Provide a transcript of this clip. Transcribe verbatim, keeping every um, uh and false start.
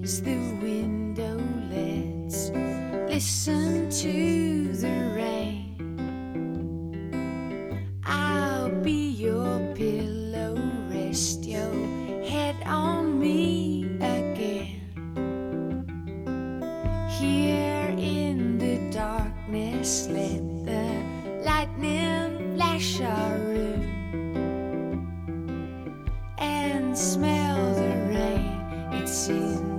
raise the window, let's listen to the rain. I'll be your pillow, rest your head on me again. Here in the darkness, let the lightning flash up.